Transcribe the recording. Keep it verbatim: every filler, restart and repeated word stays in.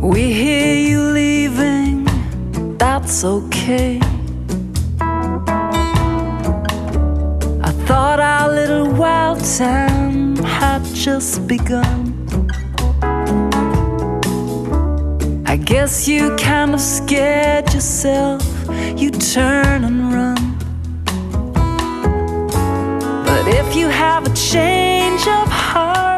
We hear you leaving, that's okay. I thought our little wild time had just begun. I guess you kind of scared yourself, you turn and run. But if you have a change of heart,